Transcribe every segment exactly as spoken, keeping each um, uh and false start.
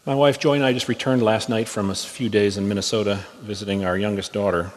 My wife Joy and I just returned last night from a few days in Minnesota visiting our youngest daughter.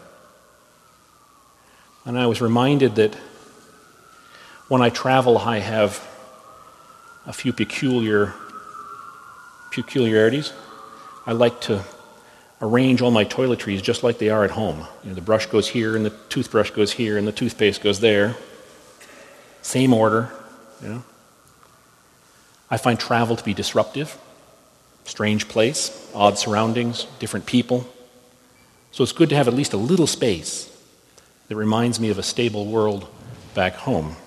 And I was reminded that when I travel, I have a few peculiar peculiarities. I like to arrange all my toiletries just like they are at home. You know, the brush goes here, and the toothbrush goes here, and the toothpaste goes there. Same order, you know. I find travel to be disruptive. Strange place, odd surroundings, different people. So it's good to have at least a little space that reminds me of a stable world back home.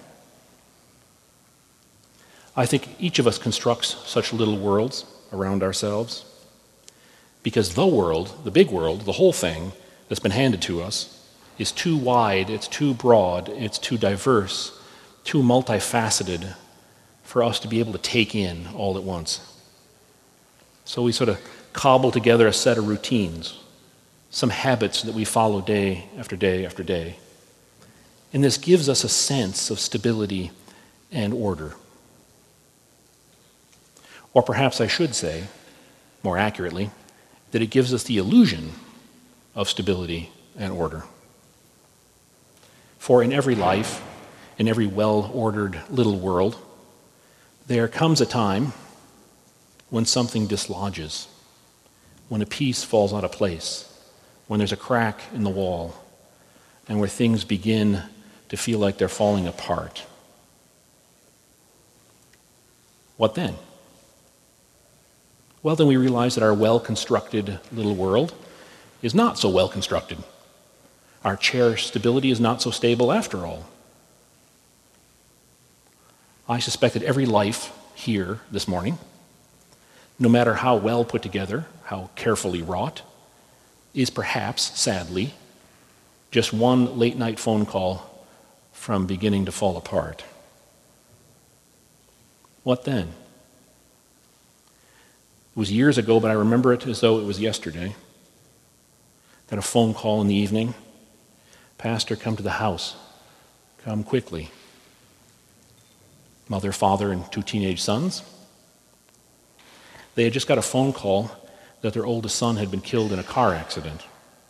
I think each of us constructs such little worlds around ourselves because the world, the big world, the whole thing that's been handed to us is too wide, it's too broad, it's too diverse, too multifaceted for us to be able to take in all at once. So we sort of cobble together a set of routines, some habits that we follow day after day after day. And this gives us a sense of stability and order. Or perhaps I should say, more accurately, that it gives us the illusion of stability and order. For in every life, in every well-ordered little world, there comes a time when something dislodges, when a piece falls out of place, when there's a crack in the wall, and where things begin to feel like they're falling apart. What then? Well, then we realize that our well-constructed little world is not so well-constructed. Our cherished stability is not so stable after all. I suspect that every life here this morning, no matter how well put together, how carefully wrought, is perhaps, sadly, just one late-night phone call from beginning to fall apart. What then? It was years ago, but I remember it as though it was yesterday. Got a phone call in the evening. Pastor, come to the house. Come quickly. Mother, father, and two teenage sons. They had just got a phone call that their oldest son had been killed in a car accident.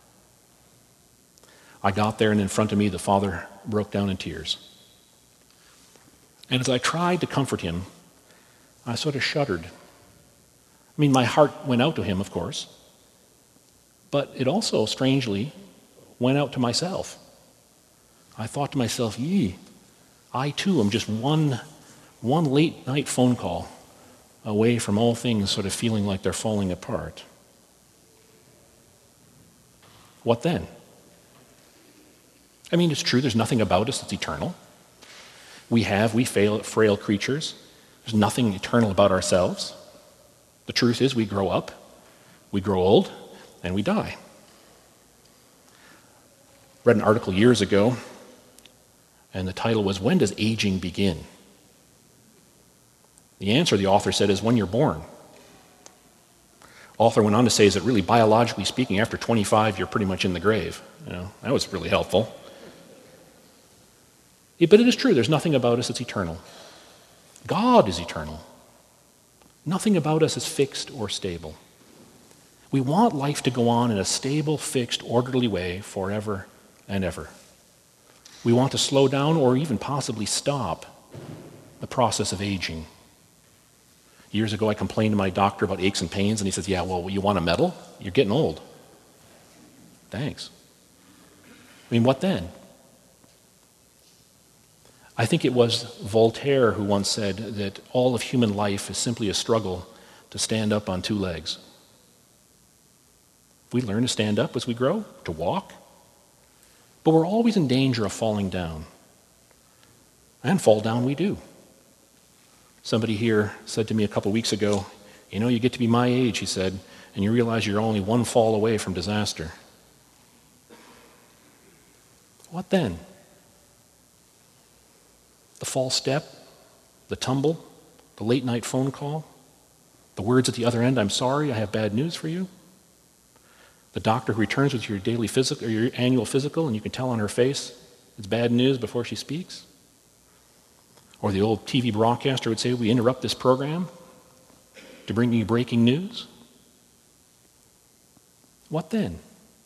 I got there, and in front of me, the father broke down in tears. And as I tried to comfort him, I sort of shuddered. I mean, my heart went out to him, of course, but it also, strangely, went out to myself. I thought to myself, yee, I too am just one, one late-night phone call away from all things sort of feeling like they're falling apart. What then? I mean, it's true, there's nothing about us that's eternal. We have, we fail, frail creatures. There's nothing eternal about ourselves. The truth is we grow up, we grow old, and we die. Read an article years ago, and the title was, When Does Aging Begin? The answer, the author said, is when you're born. Author went on to say is that really, biologically speaking, after twenty-five, you're pretty much in the grave. You know, that was really helpful. Yeah, but it is true, there's nothing about us that's eternal. God is eternal. Nothing about us is fixed or stable. We want life to go on in a stable, fixed, orderly way forever and ever. We want to slow down or even possibly stop the process of aging. Years ago, I complained to my doctor about aches and pains, and he says, yeah, well, you want a medal? You're getting old. Thanks. I mean, what then? I think it was Voltaire who once said that all of human life is simply a struggle to stand up on two legs. We learn to stand up as we grow, to walk, but we're always in danger of falling down. And fall down we do. Somebody here said to me a couple weeks ago, you know, you get to be my age, he said, and you realize you're only one fall away from disaster. What then? The false step, the tumble, the late night phone call, the words at the other end, I'm sorry, I have bad news for you. The doctor who returns with your daily physical or your annual physical, and you can tell on her face it's bad news before she speaks. Or the old T V broadcaster would say, we interrupt this program to bring you breaking news. What then?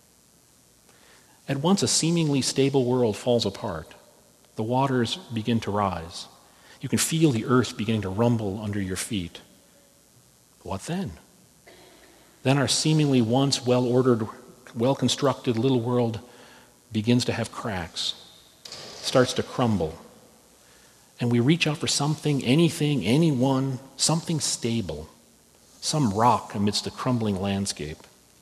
At once a seemingly stable world falls apart. The waters begin to rise. You can feel the earth beginning to rumble under your feet. What then? Then our seemingly once well-ordered, well-constructed little world begins to have cracks, starts to crumble. And we reach out for something, anything, anyone, something stable, some rock amidst the crumbling landscape.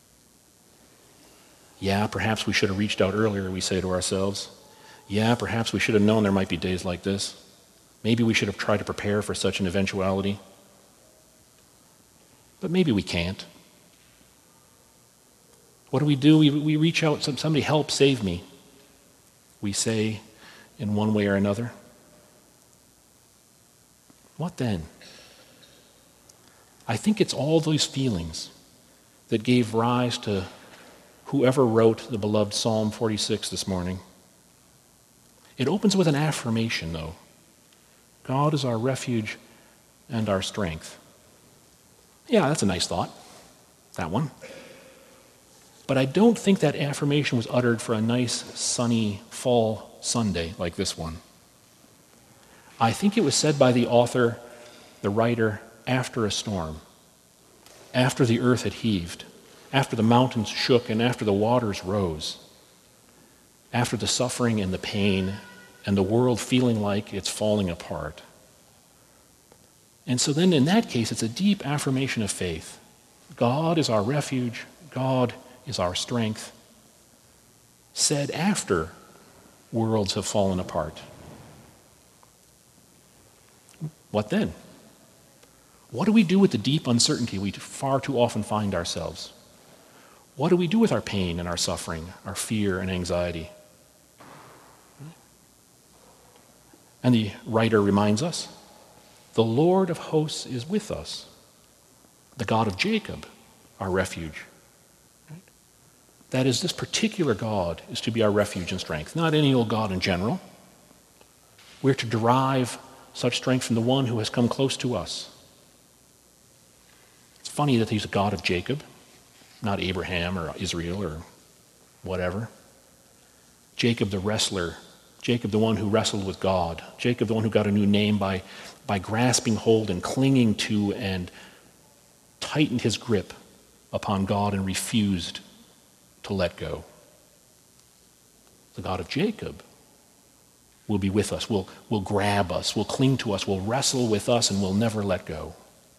Yeah, perhaps we should have reached out earlier, we say to ourselves. Yeah, perhaps we should have known there might be days like this. Maybe we should have tried to prepare for such an eventuality. But maybe we can't. What do we do? We, we reach out, somebody help, save me, we say in one way or another. What then? I think it's all those feelings that gave rise to whoever wrote the beloved Psalm forty-six this morning. It opens with an affirmation, though. God is our refuge and our strength. Yeah, that's a nice thought, that one. But I don't think that affirmation was uttered for a nice, sunny fall Sunday like this one. I think it was said by the author, the writer, after a storm, after the earth had heaved, after the mountains shook and after the waters rose, after the suffering and the pain and the world feeling like it's falling apart. And so then in that case, it's a deep affirmation of faith. God is our refuge. God is our strength. Said after worlds have fallen apart. What then? What do we do with the deep uncertainty we far too often find ourselves? What do we do with our pain and our suffering, our fear and anxiety? And the writer reminds us, the Lord of hosts is with us, the God of Jacob, our refuge. Right? That is, this particular God is to be our refuge and strength, not any old God in general. We're to derive such strength from the one who has come close to us. It's funny that he's a God of Jacob, not Abraham or Israel or whatever. Jacob the wrestler, Jacob the one who wrestled with God, Jacob the one who got a new name by, by grasping hold and clinging to and tightened his grip upon God and refused to let go. The God of Jacob will be with us, will, will grab us, will cling to us, will wrestle with us, and will never let go.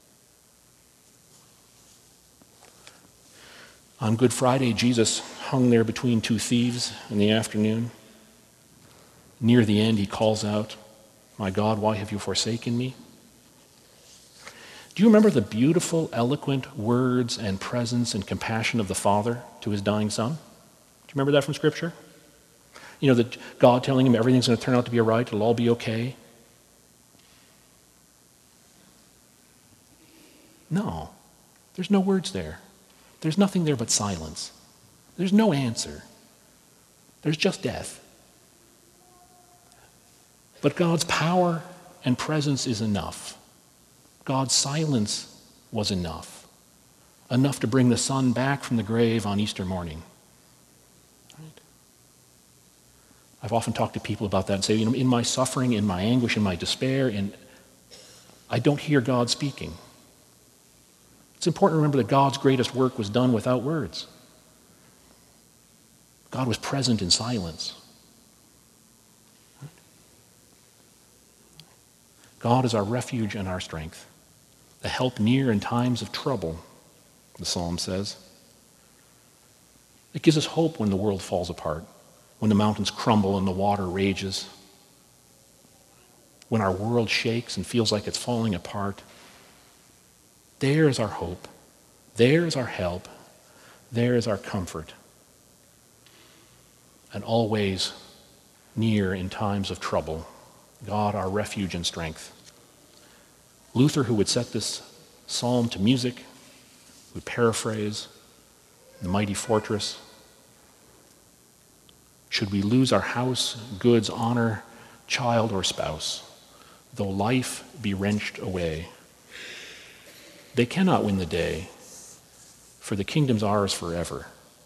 On Good Friday, Jesus hung there between two thieves in the afternoon. Near the end, he calls out, "My God, why have you forsaken me?" Do you remember the beautiful, eloquent words and presence and compassion of the Father to his dying Son? Do you remember that from Scripture? You know, that God telling him everything's going to turn out to be all right, it'll all be okay. No, there's no words there. There's nothing there but silence. There's no answer. There's just death. But God's power and presence is enough. God's silence was enough. Enough to bring the Son back from the grave on Easter morning. Right? I've often talked to people about that and say, you know, in my suffering, in my anguish, in my despair, in, I don't hear God speaking. It's important to remember that God's greatest work was done without words. God was present in silence. God is our refuge and our strength, the help near in times of trouble, the psalm says. It gives us hope when the world falls apart, when the mountains crumble and the water rages, when our world shakes and feels like it's falling apart. There is our hope. There is our help. There is our comfort. And always near in times of trouble, God, our refuge and strength. Luther, who would set this psalm to music, would paraphrase, the mighty fortress. Should we lose our house, goods, honor, child, or spouse, though life be wrenched away, they cannot win the day, for the kingdom's ours forever,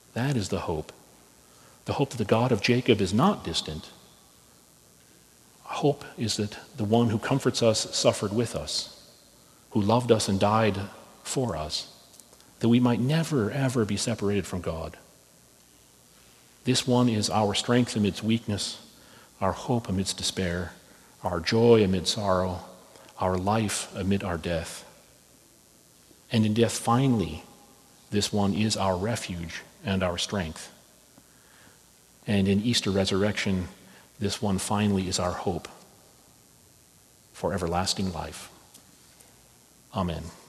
That is the hope. The hope that the God of Jacob is not distant. Hope is that the one who comforts us suffered with us, who loved us and died for us, that we might never, ever be separated from God. This one is our strength amidst weakness, our hope amidst despair, our joy amid sorrow, our life amid our death. And in death, finally, this one is our refuge and our strength. And in Easter resurrection, this one finally is our hope for everlasting life. Amen.